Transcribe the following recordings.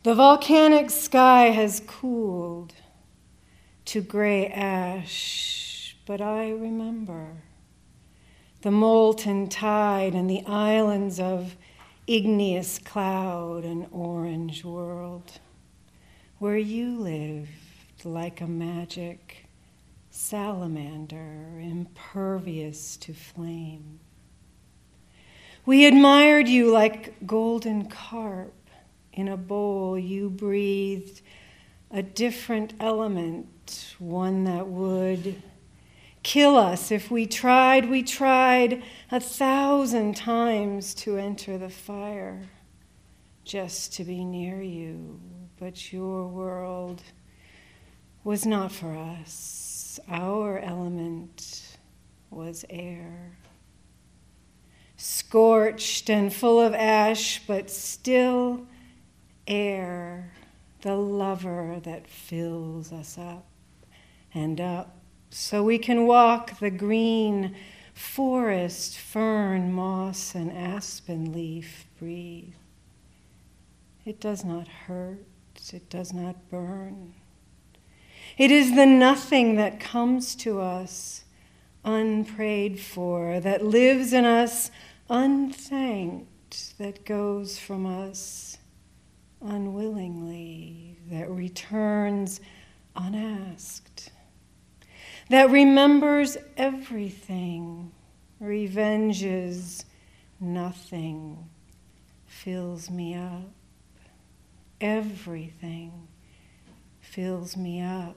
The volcanic sky has cooled to gray ash, but I remember the molten tide and the islands of igneous cloud and orange world, where you lived like a magic salamander, impervious to flame. We admired you like golden carp in a bowl. You breathed a different element, one that would kill us if we tried. We tried 1,000 times to enter the fire, just to be near you. But your world was not for us. Our element was air. Scorched and full of ash, but still air, the lover that fills us up and up, so we can walk the green forest, fern, moss, and aspen leaf breathe. It does not hurt, it does not burn. It is the nothing that comes to us unprayed for, that lives in us unthanked, that goes from us unwillingly, that returns unasked, that remembers everything, revenges nothing, fills me up. Everything fills me up.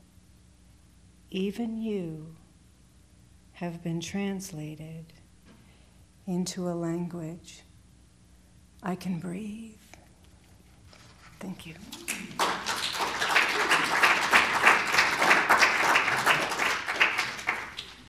Even you have been translated into a language I can breathe. Thank you.